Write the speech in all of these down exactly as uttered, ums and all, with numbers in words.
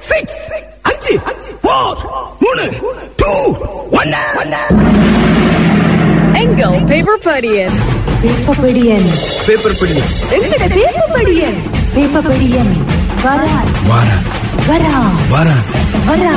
Six அஞ்சு four மூணு two one. எங்கள் பேப்பர் படியன் பேப்பர் படியன் பேப்பர் படியன் எங்கட பேப்பர் படியன் பேப்பர் படியன் வரா வாரா வரா வாரா வரா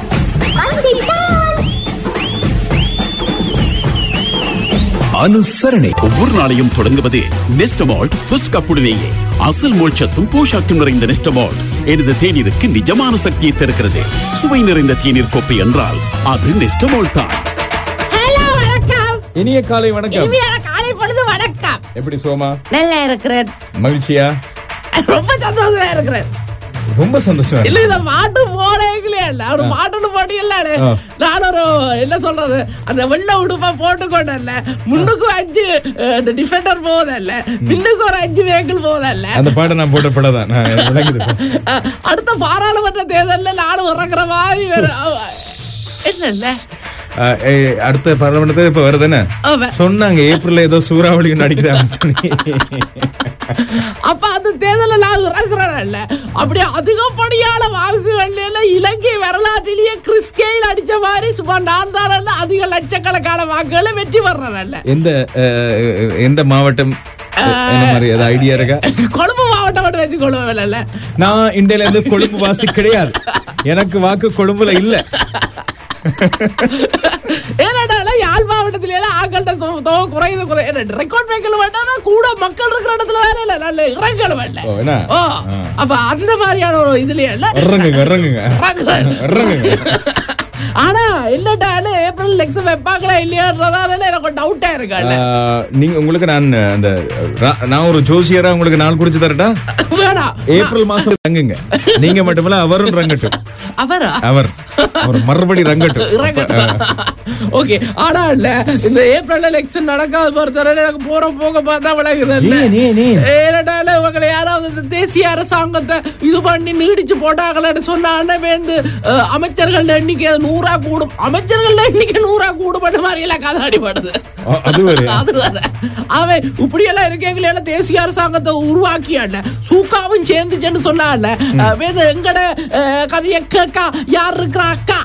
அனுசரணை ஒவ்வொரு நாளையும் தொடங்குவது நெஸ்டமால்ட் ஃபர்ஸ்ட் கப்புடனேயே. அசல் மோட்சத்தும் போஷாக்கும் நிறைந்த நெஸ்டமால்ட் எனது தேநீருக்கு நிஜமான சக்தியை தருகிறது. சுவை நிறைந்த தேநீர் கோப்பை என்றால் அது நெஸ்டமால்ட் தான். ஹலோ, வணக்கம். இனிய காலை வணக்கம். இனிய காலை பொழுது வணக்கம். எப்படி சோமா? நல்லா இருக்கிறேன். மகிழ்ச்சியா? ரொம்ப சந்தோஷமா இருக்கிறேன். ரொம்ப சந்தோஷம். இல்ல இந்த பாட்டு போறேங்களே இல்ல ஒரு பாட்டு போட்டி இல்ல நான் ஒரு என்ன சொல்றது அந்த வெள்ளை உடுப்பா போட்டுக்கொண்டல்ல முன்னுக்கு அஞ்சு டிஃபெண்டர் போதல்ல பின்னுக்கு ஒரு அஞ்சு வெஹிக்கிள் போதல்ல அந்த பாட்டை நான் போட்ட படதான் அடுத்த பாராளுமன்ற தேர்தல்ல நானும் இறக்குற மாதிரி இல்ல இல்ல அடுத்த பாராளுமன்றத்தில் இப்ப வருதுன்னு சொன்னாங்க. ஏப்ரல் ஏதோ சூறாவளி நடிக்கிறாங்க. அப்ப அந்த தேர்தல நான் இறக்குறேன்ல அப்படியே அதிகப்படியான வாக்குகள் இலங்கை வரலாற்றிலேயே கிறிஸ்கெயில் அடிச்ச மாதிரி சும்மா நான் தான் அதிக லட்சக்கணக்கான வாக்குகளை வெற்றி வர்றேன்ல. எந்த எந்த மாவட்டம் ஐடியா இருக்கா? கொழும்பு மாவட்டம் மட்டும் வச்சு கொள்ளுவேன்ல. நான் இந்தியால இருந்து கொழும்பு வாசி கிடையாது. எனக்கு வாக்கு கொழும்புல இல்ல. யாழ் மாவட்டத்தில ஆக்கள்கிட்ட குறையுது குறையுது ரெக்கார்ட் மேக்கல் வேண்டாம் கூட மக்கள் இருக்கிற இடத்துல தானே இல்ல நல்ல இறங்கல் வேண்டாம். அப்ப அந்த மாதிரியான ஒரு இதுல ஆனா என்னடானு ஏப்ரல் எலெக்ஷன் வைப்பாங்களா இல்லையான்றதால எனக்கு டவுட்டா இருக்கல. நீங்க உங்களுக்கு நான் அந்த நான் ஒரு ஜோசியரா உங்களுக்கு நாள் குறிச்சு தரட்டா? வேணாம். ஏப்ரல் மாசம் ரங்குங்க. நீங்க மட்டுமல்ல அவரும் ரங்கட்டும். அவரா? அவர் அவர் மறுபடி ரங்கட்டும். ஓகே. ஆனா இல்ல இந்த ஏப்ரல் எலெக்ஷன் நடக்காத பொறுத்தவரை எனக்கு போற போக பார்த்தா விளங்குது. ஏனடால உங்களை யாராவது தேசிய அரசாங்கத்தை இது பண்ணி நீடிச்சு போட்டாங்களேன்னு சொன்னான்னு வந்து அமைச்சர்கள் எண்ணிக்கை நூறா கூடும் அமைச்சர்கள் எண்ணிக்கை நூறா கூடும் பண்ண மாதிரி எல்லாம் கதை அடிபடுது. அவன் இப்படி எல்லாம் இருக்கீங்களே தேசிய அரசாங்கத்தை உருவாக்கியால சூக்காவும் சேர்ந்துச்சுன்னு சொன்னால எங்கட கதைய கேக்கா யார் இருக்கிறா அக்கா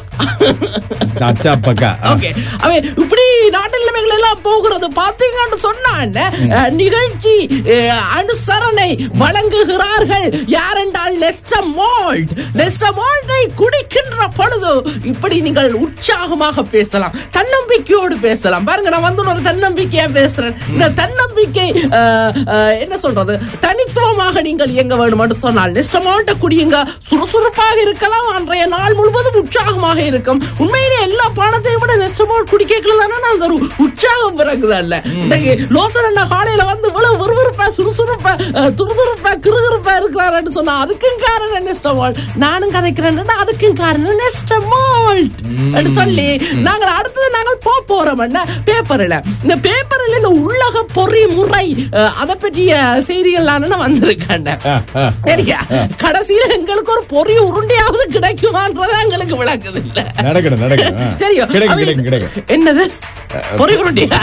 இப்படி நாட்டு நிலைமைகள் எல்லாம் போகிறது பாத்தீங்கன்னு சொன்னால நிகழ்ச்சி அனுசரணை வழங்குகிறார்கள் யார் என்றால் நெஸ்டமால்ட். நெஸ்டமால்ட்டை குடிக்கின்ற பொழுது இப்படி நீங்கள் உற்சாகமாக பேசலாம், தன்னம்பிக்கையோடு பேசலாம். பாருங்க, நான் வந்து ஒரு தன்னம்பிக்கையா பேசுறேன். இந்த தன்னம்பிக்கை என்ன சொல்றது தனித்துவமாக நீங்கள் இயங்க வேண்டும் என்று சொன்னால் நெஸ்டமால்ட்டை குடியுங்க. சுறுசுறுப்பாக இருக்கலாம், அன்றைய நாள் முழுவதும் உற்சாகமாக இருக்கும். உண்மையிலே எல்லா பானத்தையும் விட நெஸ்டமால்ட் குடிக்கலாம்னா அந்த ஒரு உற்சாகம் பிறகுதல்ல. இன்னைக்கு லோசன் அண்ணா காலையில வந்து இவ்வளவு விறுவிறுப்பா சுறுசுறுப்பா துருதுருப்பா கிருகிருப்பா இருக்கிறாருன்னு சொன்னா அதுக்கும் காரணம் நெஸ்டமால்ட். நானும் கதைக்கிறேன் அதுக்கும் காரணம் நெஸ்டமால்ட் சொல்லி நாங்கள் அடுத்தது நாங்கள் போக போறோம் பேப்பர்ல. இந்த பேப்பர்ல இந்த உள்ளக பொறிமுறை அதை பற்றிய செய்திகள் வந்திருக்காங்க. சரியா? கடைசியில எங்களுக்கு ஒரு பொறி உருண்டையாவது கிடைக்குமான்றத எங்களுக்கு விளக்குது இல்ல. சரியோ? என்னது பொறி உருண்டையா?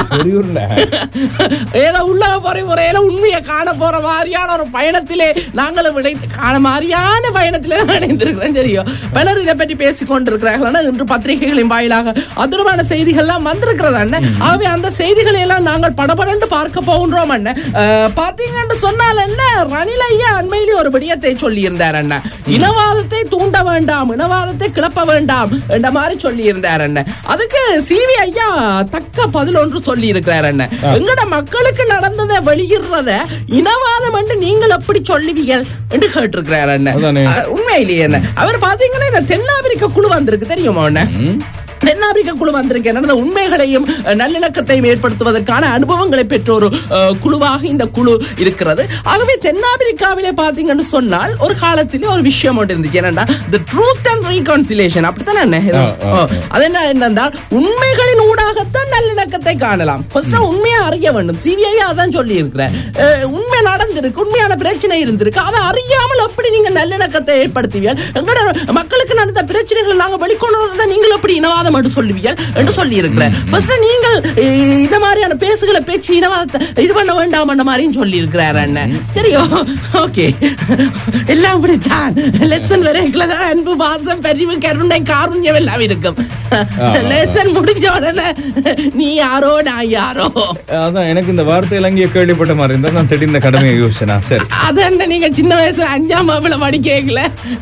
ஏதோ உள்ளக பொறிமுறையில உண்மையை காண போற மாதிரியான ஒரு பயணத்திலே நாங்களும் காண மாதிரியான பயணத்திலே இணைந்திருக்கிறோம். சரியோ? பலர் இதை பற்றி பேசிக் கொண்டிருக்கிறார்கள். இன்று பத்திரிகைகளின் வாயிலாக அதிர்வான செய்திகள்லாம் வந்திருக்கிறதா? ஆகவே அந்த செய்திகளை எல்லாம் நாங்கள் படபடன்னு பார்க்க போகின்றோம். பாத்தீங்கன்னு சொன்னால் என்ன ரணில் ஐயா அண்மையிலே ஒரு விடயத்தை சொல்லி இருந்தார். அண்ணா இனவாதத்தை தூண்ட வேண்டாம், இனவாதத்தை கிளப்ப வேண்டாம் என்ற மாதிரி சொல்லி இருந்தார். அதுக்கு சிவி ஐயா தக்க பதில் ஒன்று சொல்லி இருக்கிறார். எங்கட மக்களுக்கு நடந்ததை வெளியிடுறத இனவாதம் என்று நீங்கள் எப்படி சொல்லுவீர்கள் என்று கேட்டிருக்கிறார். உண்மையிலேயே என்ன அவர் பாத்தீங்கன்னா இந்த தென்னாப்பிரிக்க குழு வந்திருக்கு தெரியுமா? தென்னாப்பிரிக்க குழு வந்திருக்க உண்மைகளையும் நல்லிணக்கத்தையும் ஏற்படுத்துவதற்கான அனுபவங்களை பெற்ற ஒரு குழுவாக இந்த குழு இருக்கிறது. ஆகவே தென்னாப்பிரிக்காவிலே பாத்தீங்கன்னு சொன்னால் ஒரு காலத்திலே ஒரு விஷயம் ஒன்று இருந்துச்சு. என்னன்னா the truth and reconciliation. அப்படித்தானே அது என்ன என்றால் உண்மைகளின் ஊடாகத்தான் நல்லிணக்கத்தை காணலாம். ஃபர்ஸ்ட் உண்மையா அறிய வேண்டும். சிபிஐ அதான் சொல்லி இருக்கிற உண்மை நடந்திருக்கு, உண்மையான பிரச்சனை இருந்திருக்கு, அதை அறியாமல் எப்படி நீங்க நல்லிணக்கத்தை ஏற்படுத்துவீர்கள்? எங்களோட மக்களுக்கு நடந்த பிரச்சனைகளை நாங்க வெளிக்கொண்டு வரதை நீங்கள் எப்படி இனவாதம் இனவாதம் என்று சொல்லுவியல் என்று சொல்லி இருக்கிறேன். நீங்கள் இந்த மாதிரியான பேசுகளை பேச்சு இனவாதத்தை இது பண்ண வேண்டாம் என்ற மாதிரியும் சொல்லி இருக்கிறார் அண்ணன். சரியோ, ஓகே, எல்லாம் இப்படித்தான். லெசன் வரைக்கும் தான் அன்பு, பாசம், பரிவு, கருணை, காருண்யம் எல்லாம் இருக்கும். லெசன் முடிஞ்ச உடனே நீ யாரோ நான் யாரோ. அதான் எனக்கு இந்த வார்த்தை இலங்கைய கேள்விப்பட்ட மாதிரி இருந்தா நான் திடீர்னு கடமையை யோசிச்சேனா. சரி, அதான் நீங்க சின்ன வயசுல அஞ்சாம் வகுப்புல படிக்கல,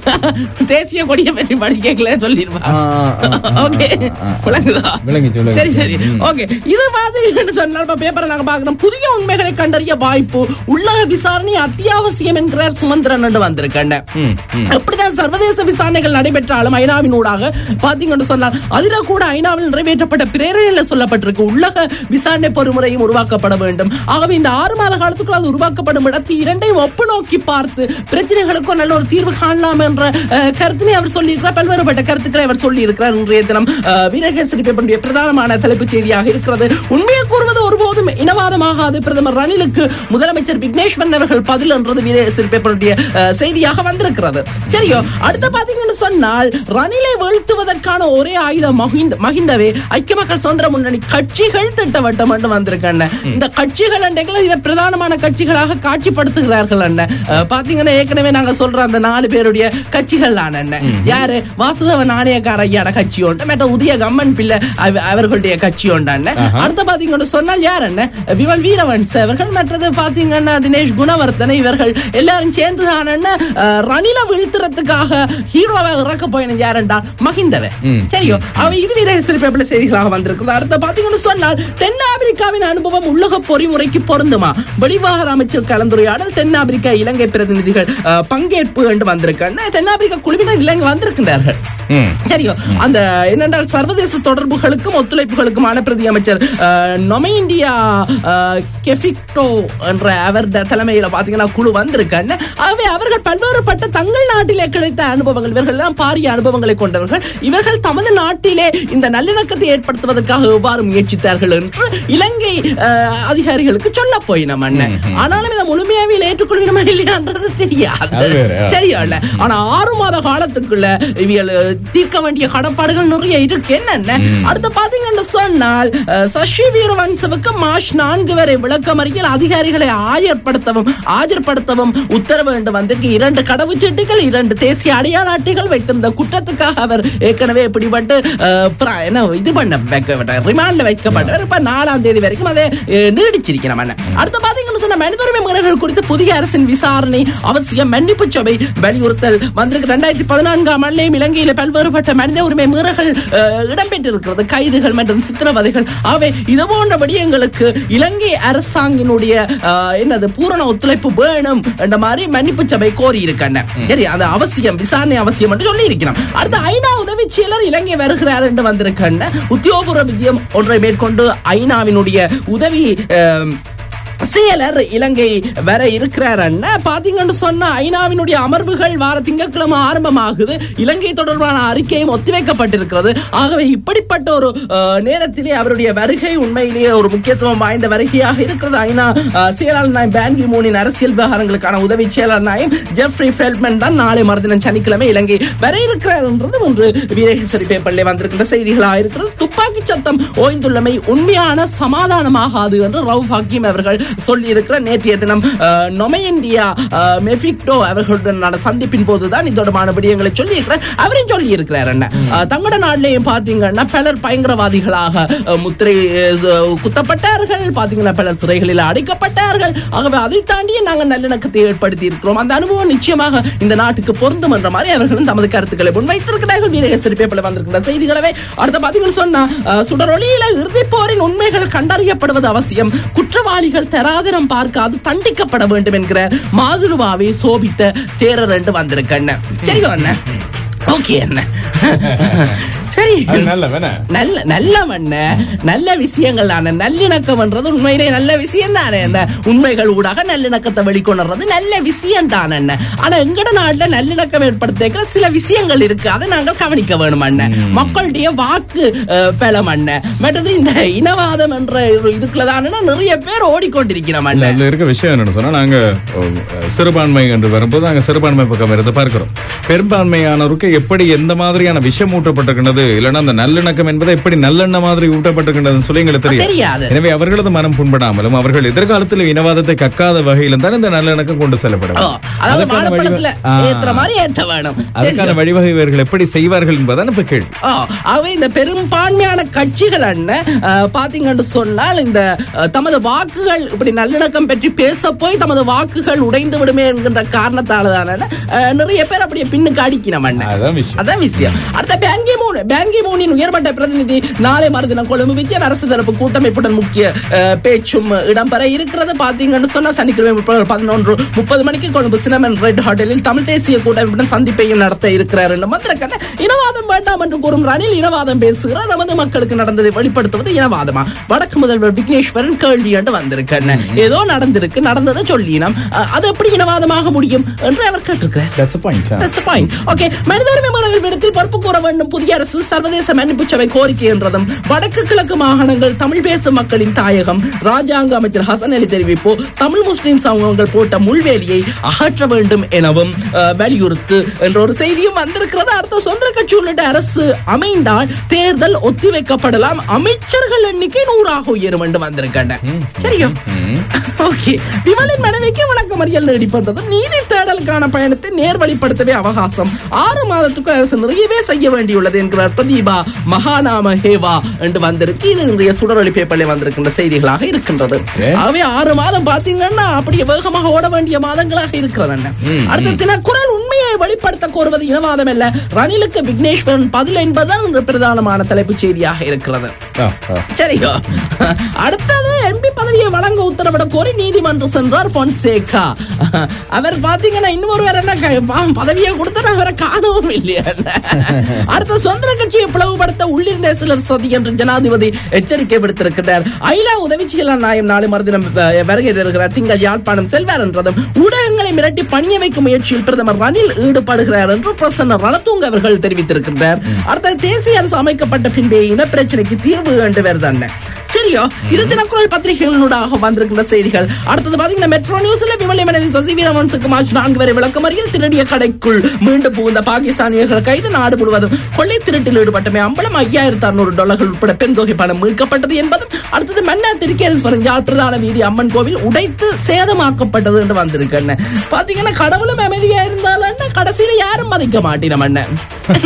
தேசிய கொடியை பற்றி படிக்கல சொல்லிருவாங்க. ஓகே, விளங்குதா? சரி சரி, ஓகே. இது மாதிரி சொன்னால் பேப்பரை நாங்க பாக்குறோம். புதிய உண்மைகளை கண்டறிய வாய்ப்பு, உள்ளக விசாரணை அத்தியாவசியம் என்கிறார் சுமந்திரன் என்று வந்திருக்கேன். எப்படிதான் சர்வதேச விசாரணைகள் நடைபெற்றாலும் ஐநாவின் ஊடாக பாத்தீங்கன்னு சொன்னால் அதில கூட ஐநாவில் நிறைவேற்றப்பட்ட பிரேரணையில் சொல்லப்பட்டிருக்கு உள்ளக விசாரணை பொறுமுறையும் உருவாக்கப்பட வேண்டும். ஆகவே இந்த ஆறு மாத காலத்துக்குள் அது உருவாக்கப்படும் இடத்தில் இரண்டையும் ஒப்பு நோக்கி பார்த்து பிரச்சனைகளுக்கும் நல்ல ஒரு தீர்வு காணலாம் என்ற கருத்தினை அவர் சொல்லியிருக்கிறார். பல்வேறுபட்ட கருத்துக்களை அவர் சொல்லி இருக்கிறார். இன்றைய தினம் வீரகேசரி பேப்பருடைய பிரதானமான தலைப்புச் செய்தியாக இருக்கிறது. உண்மையை கூறுவது ஒருபோதும் இனவாதமாகாது, பிரதமர் ரணிலுக்கு முதலமைச்சர் விக்னேஸ்வரன் அவர்கள் பதில் என்றது வீரகேசரி பேப்பருடைய செய்தியாக வந்திருக்கிறது. சரியோ, அடுத்த பாத்தீங்கன்னு சொன்னால் ரணிலை வீழ்த்துவதற்கான ஒரே ஆயுதம் மஹிந்தவே ஐக்கிய மக்கள் சுதந்திர முன்னணி கட்சிகள் திட்டவட்டம் என்று வந்திருக்காங்க. இந்த கட்சிகள் இதை பிரதானமான கட்சிகளாக காட்சிப்படுத்துகிறார்கள். பாத்தீங்கன்னா ஏற்கனவே நாங்க சொல்ற அந்த நாலு பேருடைய கட்சிகள் யாரு, வாசுதேவ நாணயக்கார ஐயாட கட்சி ஒன்று, மற்ற உதய கம்மன் பிள்ளை அவர்களுடைய கட்சி ஒன்று. அடுத்த பாத்தீங்கன்னு சொன்னால் யார் என்ன, விமல் வீரவன்ஸ் அவர்கள், மற்றது பாத்தீங்கன்னா தினேஷ் குணவர்த்தனை, இவர்கள் எல்லாரும் சேர்ந்துதான் ரணில வீழ்த்துறதுக்காக ஹீரோவாக இறக்க போயின யார் என்றால் மஹிந்தவே. சரியோ, அவை இது வீரகேசரி பேப்பர்ல செய்திகளாக வந்திருக்குது. அடுத்த பாத்தீங்கன்னு சொன்னால் தென்னாப்பிரிக்காவின் அனுபவம் உள்ளக பொறிமுறைக்கு பொருந்துமா, வெளிவார அமைச்சர் கலந்துரையாடல், தென்னாப்பிரிக்கா இலங்கை பிரதிநிதிகள் பங்கேற்பு என்று வந்திருக்காங்க. தென்னாப்பிரிக்கா குழுவினர் இலங்கை வந்திருக்கின்றார்கள். சரியோ, அந்த என்னென்றால் சர்வதேச தொடர்புகளுக்கும் ஒத்துழைப்புகளுக்குமான பிரதி அமைச்சர் நொமை இந்தியா கெஃபிக்டோ என்ற அவருடைய தலைமையில பாத்தீங்கன்னா குழு வந்திருக்காங்க. ஆகவே அவர்கள் பல்வேறுபட்ட தங்கள் நாட்டிலே கிடைத்த அனுபவங்கள், இவர்கள் எல்லாம் பாரிய அனுபவங்களை கொண்டவர்கள், இவர்கள் தமது நாட்டிலே இந்த நல்லிணக்கத்தை ஏற்படுத்துவதற்காக எவ்வாறு முயற்சித்தார்கள் என்று இலங்கை அதிகாரிகளுக்கு சொல்ல போயினோம். ஆனாலும் இதை முழுமையாவே ஏற்றுக்கொள்வினமா இல்லையான்றது தெரியாது. சரியா இல்ல, ஆனா ஆறு மாத காலத்துக்குள்ள இவர்கள் தீர்க்க வேண்டிய கடப்பாடுகள் நிறைய இருக்கு. என்னென்ன அடுத்து பாத்தீங்கன்னு சொன்னால் சசி வீரவன்சவுக்கு மார்ச் நான்கு வரை விளக்கமறியல் அதிகாரிகளை ஆஜர்படுத்தவும் ஆஜர்படுத்தவும் உத்தரவு வேண்டும். வந்திருக்கு. இரண்டு கடவுச்சீட்டுகள், இரண்டு தேசிய அடையாள அட்டைகள் வைத்திருந்த குற்றத்துக்காக அவர் ஏற்கனவே பிடிபட்டு இது பண்ண ரிமாண்ட்ல வைக்கப்பட்டார். இப்ப நாலாம் தேதி வரைக்கும் அதை நீடிச்சிருக்கிறோம். அடுத்து பாத்தீங்கன்னு சொன்ன மனித உரிமை முறைகள் குறித்து புதிய அரசின் விசாரணை அவசியம், மன்னிப்பு சபை வலியுறுத்தல் வந்திருக்கு. இரண்டாயிரத்தி பதினான்காம் ஆண்டிலேயும் இலங்கையில் பல்வேறுபட்ட மனித உரிமை மீறல்கள் இடம்பெற்றிருக்கிறது, கைதுகள் மற்றும் சித்திரவதைகள். அவை இது போன்ற விடயங்களுக்கு இலங்கை அரசாங்கினுடைய என்னது பூரண ஒத்துழைப்பு வேணும் என்ற மாதிரி மன்னிப்பு சபை கோரி இருக்காங்க. சரி, அது அவசியம், விசாரணை அவசியம் என்று சொல்லி இருக்கிறோம். அடுத்து ஐநா உதவி செயலர் இலங்கை வருகிறார் என்று வந்திருக்காங்க. உத்தியோகபூர்வ விஜயம் ஒன்றை மேற்கொண்டு ஐநாவினுடைய உதவி செயலர் இலங்கை வர இருக்கிறார். பாத்தீங்கன்னு சொன்னா ஐநாவினுடைய அமர்வுகள் வார திங்கட்கிழமை ஆரம்பமாகுது. இலங்கை தொடர்பான அறிக்கையும் ஒத்திவைக்கப்பட்டிருக்கிறது. ஆகவே இப்படிப்பட்ட ஒரு நேரத்திலே அவருடைய வருகை உண்மையிலேயே ஒரு முக்கியத்துவம் வாய்ந்த வருகையாக இருக்கிறது. ஐநா செயலாளர் நாயம் பான் கி மூனின் அரசியல் விவகாரங்களுக்கான உதவி செயலாளர் நாயம் ஜெஃப்ரி ஃபெல்ட்மேன் தான் நாளை மறுதினம் சனிக்கிழமை இலங்கை வர இருக்கிறார் என்றது ஒன்று வீரகேசரி பேப்பரில் வந்திருக்கின்ற செய்திகளாக இருக்கிறது. துப்பாக்கி சத்தம் ஓய்ந்துள்ளமை உண்மையான சமாதானமாகாது என்று ரவுஃப் ஹக்கீம் அவர்கள் சொல்லி இருக்கிற நேற்றைய தினம் நொமை இந்தியா மெஃபிக்டோ அவர்களுடன் சந்திப்பின் போதுதான் இந்த தொடர்பான விடயங்களை சொல்லி இருக்கிறார். அவரையும் சொல்லி இருக்கிறார். என்ன தங்கட நாட்டிலேயும் பாத்தீங்கன்னா பலர் பயங்கரவாதிகளாக முத்திரை குத்தப்பட்டார்கள், பாத்தீங்கன்னா பலர் சிறைகளில் அடைக்கப்பட்டார்கள். ஆகவே அதை தாண்டி நாங்கள் நல்லிணக்கத்தை ஏற்படுத்தி இருக்கிறோம். அந்த அனுபவம் நிச்சயமாக இந்த நாட்டுக்கு பொருந்தும் என்ற மாதிரி அவர்களும் தமது கருத்துக்களை முன்வைத்திருக்கிறார்கள். வீரகேசரி பேப்பரில் வந்திருக்கிற செய்திகளவே அடுத்த பாத்தீங்கன்னா சொன்னா சுடரொலியில இறுதிப் போரின் உண்மைகள் கண்டறியப்படுவது அவசியம், குற்றவாளிகள் தராதரம் பார்க்காது தண்டிக்கப்பட வேண்டும் என்கிற மாதுருவாவை சோபித்த தேரர் என்று வந்திருக்கேன். சரியோ அண்ணன், ஓகே அண்ணன், சரி, நல்ல நல்ல மண்ண நல்ல விஷயங்கள் தானே. நல்லிணக்கம் என்றது உண்மையிலே நல்ல விஷயம் தானே. அந்த உண்மைகள் ஊடாக நல்லிணக்கத்தை வெளிக்கொணர்றது நல்ல விஷயம் தானே. ஆனா எங்கட நாட்டுல நல்லிணக்கம் ஏற்படுத்த சில விஷயங்கள் இருக்கு, அதை நாங்கள் கவனிக்க வேணும் அண்ணன். மக்களுடைய வாக்கு பலம் அண்ணன், மற்றது இந்த இனவாதம் என்ற இதுக்குள்ளதான நிறைய பேர் ஓடிக்கொண்டிருக்கிறோம் அண்ணன். அதுல இருக்க விஷயம் என்னன்னு சொன்னா, நாங்க சிறுபான்மை என்று வரும்போது நாங்க சிறுபான்மை பக்கம் இருந்து பார்க்கிறோம். பெரும்பான்மையானவருக்கு எப்படி எந்த மாதிரியான விஷம் ஊட்டப்பட்டிருக்கிறது, இல்லைன்னா அந்த நல்லிணக்கம் என்பது எப்படி நல்லெண்ண மாதிரி ஊட்டப்பட்டிருக்கிறது சொல்லி எங்களுக்கு தெரியாது. எனவே அவர்களது மனம் புண்படாமலும் அவர்கள் எதிர்காலத்தில் இனவாதத்தை கக்காத வகையிலும் தான் இந்த நல்லிணக்கம் கொண்டு செல்லப்படும். அதுக்கான வழிவகை இவர்கள் எப்படி செய்வார்கள் என்பதான் இப்ப கேள்வி. அவை இந்த பெரும்பான்மையான கட்சிகள் பாத்தீங்கன்னு சொன்னால் இந்த தமது வாக்குகள் இப்படி நல்லிணக்கம் பற்றி பேச போய் தமது வாக்குகள் உடைந்து விடுமே என்கின்ற காரணத்தால தானே நிறைய பேர் அப்படியே பின்னுக்கு அடிக்கணும். அதான் விஷயம். அடுத்த பேங்கி மூன் பேங்கி மூனின் உயர்மட்ட பிரதிநிதி நாளை மறுதினம் கொழும்பு விஜய அரசு தரப்பு கூட்டமைப்புடன் முக்கிய பேச்சும் இடம்பெற இருக்கிறது. பாத்தீங்கன்னு சொன்னா சனிக்கிழமை பதினொன்று முப்பது மணிக்கு கொழும்பு சினமன் ரெட் ஹோட்டலில் தமிழ் தேசிய கூட்டமைப்புடன் சந்திப்பையும் நடத்த இருக்கிறார் என்று மந்திரக்கண்ண இனவாதம் வேண்டாம் என்று கூறும் ரணில் இனவாதம் பேசுகிறார். நமது மக்களுக்கு நடந்ததை வெளிப்படுத்துவது இனவாதமா? வடக்கு முதல்வர் விக்னேஸ்வரன் கேள்வி என்று வந்திருக்கேன். ஏதோ நடந்திருக்கு, நடந்ததை சொல்லினோம், அது எப்படி இனவாதமாக முடியும் என்று அவர் கேட்டிருக்கிறார். மனித உரிமை மீறல் விடத்தில் பொறுப்பு கூற வேண்டும் புதிய அரசு, சர்வதேச மன்னிப்பு சபை கோரிக்கை என்றதும் வடக்கு கிழக்கு மாகாணங்கள் தமிழ் பேசும் மக்களின் தாயகம். ராஜாங்க அமைச்சர் ஹசன் அலி தெரிவிப்பு தமிழ் முஸ்லிம் சமூகங்கள் போட்ட முள்வேலியை அகற்ற வேண்டும் எனவும் வலியுறுத்து என்ற ஒரு செய்தியும் வந்திருக்கிறது. அடுத்த சொந்த கட்சி உள்ளிட்ட அரசு அமைந்தால் தேர்தல் ஒத்திவைக்கப்படலாம், அமைச்சர்கள் எண்ணிக்கை நூறாக உயரும் என்று வந்திருக்காங்க. சரியோ? ஓகே. விமலின் மனைவிக்கு வணக்க மறியல் நீடிப்பது நீதி தேடலுக்கான பயணத்தை நேர்வழிப்படுத்தவே அவகாசம், ஆறு மாதத்துக்கு அரசு நிறையவே செய்ய வேண்டியுள்ளது என்கிறார் பிரதீபா மகாநாம ஹேவா என்று வந்திருக்கு. இது இன்றைய சுடரொளி பேப்பரில் வந்திருக்கின்ற செய்திகளாக இருக்கின்றது. ஆகவே ஆறு மாதம் பாத்தீங்கன்னா அப்படியே வேகமாக ஓட வேண்டிய மாதங்களாக இருக்கிறது. அடுத்த தினம் குரல் உண்மையை வெளிப்படுத்த கோருவது இனவாதம் அல்ல, ரணிலுக்கு விக்னேஸ்வரன் பதில் என்பதுதான் இன்று பிரதானமான தலைப்புச் செய்தியாக இருக்கிறது. சரியோ? அடுத்தது எம்பி பதவியை வழங்க உத்தரவிட கோரி நீதிமன்றம் சென்றார் பொன்சேகா. அவர் பாத்தீங்கன்னா இன்னொரு பதவியை கொடுத்த அவரை காணவும் இல்லையா. அடுத்த சொந்த கட்சியை பிளவுபடுத்த உள்ளிருந்த சிலர் சதி என்று ஜனாதிபதி எச்சரிக்கை விடுத்திருக்கிறார். ஐலா உதவி செயலாளர் நாயம் நாளை மறுதினம் வருகை தருகிறார். திங்கள் யாழ்ப்பாணம் செல்வார் என்றதும் ஊடகங்களை மிரட்டி பணிய வைக்கும் முயற்சியில் பிரதமர் ரணில் ஈடுபடுகிறார் என்று பிரசன்ன ரணதுங்க அவர்கள் தெரிவித்திருக்கிறார். அடுத்த தேசிய அரசு அமைக்கப்பட்ட பின்பே இன பிரச்சனைக்கு தீர்வு கண்டு வருதான். சரியோ? இது தினக்குரல் பத்திரிகைகளூடாக வந்திருக்கின்ற செய்திகள். அடுத்தது பாத்தீங்கன்னா மெட்ரோ நியூஸ்ல விமலை மனைவி சசி வீரவன்சுக்கு மார்ச் நான்கு வரை விளக்கமறியல். திருடிய கடைக்குள் மீண்டும் புகுந்த பாகிஸ்தானியர்கள் கைது. நாடு முழுவதும் கொள்ளை திருட்டில் ஈடுபட்டமை அம்பலம் ஐயாயிரத்தி அறுநூறு டாலர்கள் உட்பட பெண் தொகை பணம் மீட்கப்பட்டது என்பதும். அடுத்தது மன்னா திருக்கேஸ்வரன் யாழ் பிரதான வீதி அம்மன் கோவில் உடைத்து சேதமாக்கப்பட்டது என்று வந்திருக்கேன். பாத்தீங்கன்னா கடவுளும் அமைதியா இருந்தாலும் கடைசியில யாரும் மதிக்க மாட்டேன் அண்ணன்.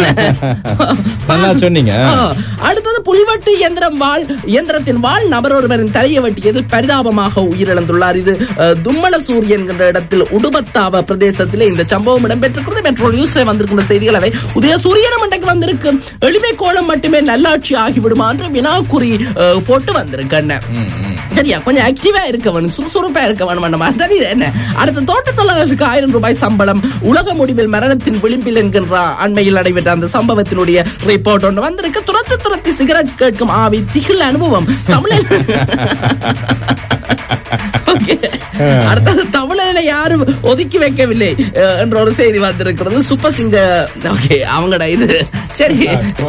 சொன்னீங்க. அடுத்தது புல்வெட்டு இயந்திரம் வாழ் இயந்திரத்தின் வாழ் நபர் ஒருவரின் தலையை வெட்டியதில் பரிதாபமாக உயிரிழந்துள்ளார். இது தும்மலசூரி என்கின்ற இடத்தில் உடுபத்தாவ பிரதேசத்தில் இந்த சம்பவம் இடம்பெற்றிருக்கிறது. மெட்ரோ நியூஸ்ல வந்திருக்கின்ற செய்திகள் அவை. உதயசூரியனும் இன்றைக்கு வந்திருக்கு. எளிமை கோலம் மட்டுமே நல்லாட்சி ஆகிவிடுமா என்று வினாக்குறி போட்டு வந்திருக்கேன். சரியா? கொஞ்சம் ஆக்டிவா இருக்க வேணும், சுறுசுறுப்பா இருக்க வேணும். என்ன அடுத்த தோட்ட தொழிலாளர்களுக்கு ஆயிரம் ரூபாய் சம்பளம். உலக முடிவில் மரணத்தின் விளிம்பில் என்கின்ற அண்மையில் நடைபெற்ற அந்த சம்பவத்தினுடைய ரிப்போர்ட் ஒன்று வந்திருக்கு. துரத்து துரத்தி சிகரெட் கேட்கும் ஆவி திகில் அனுபவம் தமிழன். அடுத்தது தமிழனை யாரும் ஒதுக்கி வைக்கவில்லை என்ற ஒரு செய்தி வந்திருக்கிறது. சூப்பர் சிங்க அவங்கட இது. சரி,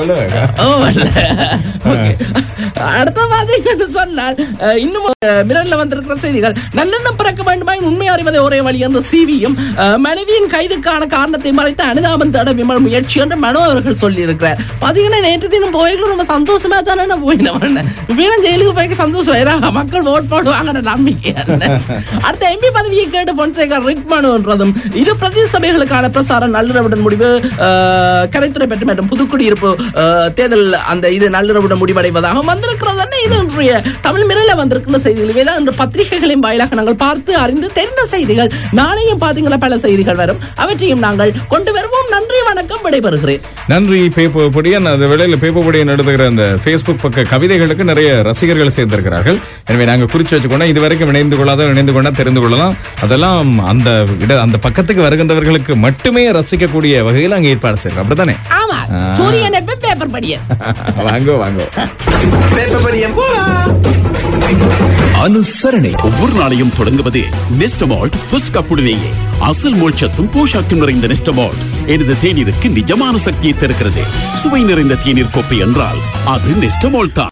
அடுத்த மாதிரி சொன்னால் இன்னும் மிரல்ல வந்திருக்கிற செய்திகள். நல்லெண்ணம் பிறக்க வேண்டுமா உண்மை அறிவதை ஒரே வழி என்ற சிவியும் மனைவியின் கைதுக்கான காரணத்தை மறைத்து அனுதாபம் தட விமல் முயற்சி என்று மனோ அவர்கள் சொல்லி இருக்கிறார். பாத்தீங்கன்னா நேற்று தினம் போய்களும் நம்ம சந்தோஷமா தானே போயிடும். வீணம் ஜெயிலுக்கு போய் சந்தோஷம் மக்கள் ஓட் போடுவாங்க நம்பிக்கை. அடுத்த எம்பி பதவியை கேட்டு பொன்சேகா ரிட் மனு என்றதும் இரு பிரதேச சபைகளுக்கான பிரசாரம் நள்ளிரவுடன் முடிவு. கரைத்துறை பெற்று மற்றும் புதுக்குடியிருப்பு தேர்தல் அந்த இது நள்ளிரவுடன் முடிவடைவதாக வந்திருக்கிறது. இது இன்றைய தமிழ் மிரல வந்திருக்கிற செய்திகள். இவைதான் இன்று பத்திரிகைகளின் வாயிலாக நாங்கள் பார்த்து அறிந்து தெரிந்த செய்திகள். நாளையும் பாத்தீங்கன்னா பல செய்திகள் வரும், அவற்றையும் நாங்கள் கொண்டு வருவோம். நன்றி, வணக்கம், விடைபெறுகிறேன். நன்றி. பேப்பர் பொடியன் அந்த வேளையில் பேப்பர் பொடியன் நடத்துகிற அந்த பேஸ்புக் பக்க கவிதைகளுக்கு நிறைய ரசிகர்கள் சேர்ந்திருக்கிறார்கள். எனவே நாங்கள் குறிச்சு வச்சுக்கொண்டா இதுவரைக்கும் இணைந்து கொள்ளாத இணைந்து கொண்டா தெரிந்து கொள்ளலாம். அதெல்லாம் அந்த அந்த பக்கத்துக்கு வருகின்றவர்களுக்கு மட்டுமே ரசிக்கக்கூடிய வகையில் அங்கே ஏற்பாடு செய்யறோம். அப்படித்தானே? ஆமா. சூரியன் பேப்பர் படியன் வாங்கோ வாங்கோ பேப்பர் படியன் அனுசரணை ஒவ்வொரு நாளையும் தொடங்குவது நெஸ்டமால்ட் ஃபர்ஸ்ட் கப்புடனேயே. அசல் மோட்சத்தும் போஷாக்கும் நிறைந்த நெஸ்டமால்ட் எனது தேநீருக்கு நிஜமான சக்தியை தருகிறது. சுவை நிறைந்த தேநீர் கோப்பை என்றால் அது நெஸ்டமால்ட் தான்.